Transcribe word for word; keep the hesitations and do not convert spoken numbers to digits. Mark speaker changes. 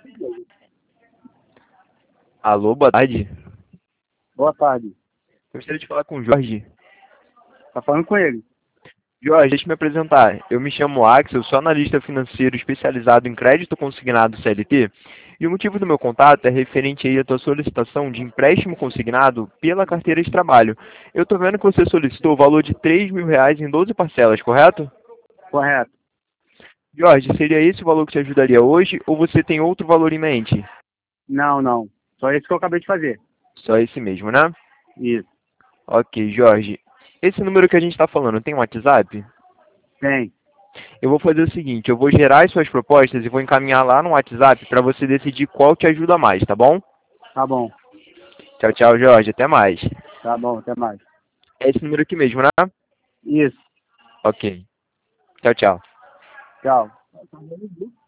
Speaker 1: Alô, boa tarde.
Speaker 2: Boa tarde.
Speaker 1: Gostaria de falar com o Jorge.
Speaker 2: Tá falando com ele?
Speaker 1: Jorge, deixa eu me apresentar. Eu me chamo Axel, sou analista financeiro especializado em crédito consignado C L T. E o motivo do meu contato é referente aí à tua solicitação de empréstimo consignado pela carteira de trabalho. Eu estou vendo que você solicitou o valor de três mil reais em doze parcelas, correto?
Speaker 2: Correto.
Speaker 1: Jorge, seria esse o valor que te ajudaria hoje ou você tem outro valor em mente?
Speaker 2: Não, não. Só esse que eu acabei de fazer.
Speaker 1: Só esse mesmo, né?
Speaker 2: Isso.
Speaker 1: Ok, Jorge. Esse número que a gente está falando tem um WhatsApp?
Speaker 2: Tem.
Speaker 1: Eu vou fazer o seguinte, eu vou gerar as suas propostas e vou encaminhar lá no WhatsApp para você decidir qual te ajuda mais, tá bom?
Speaker 2: Tá bom.
Speaker 1: Tchau, tchau, Jorge. Até mais.
Speaker 2: Tá bom. Até mais.
Speaker 1: É esse número aqui mesmo, né?
Speaker 2: Isso.
Speaker 1: Ok. Tchau, tchau.
Speaker 2: Tchau.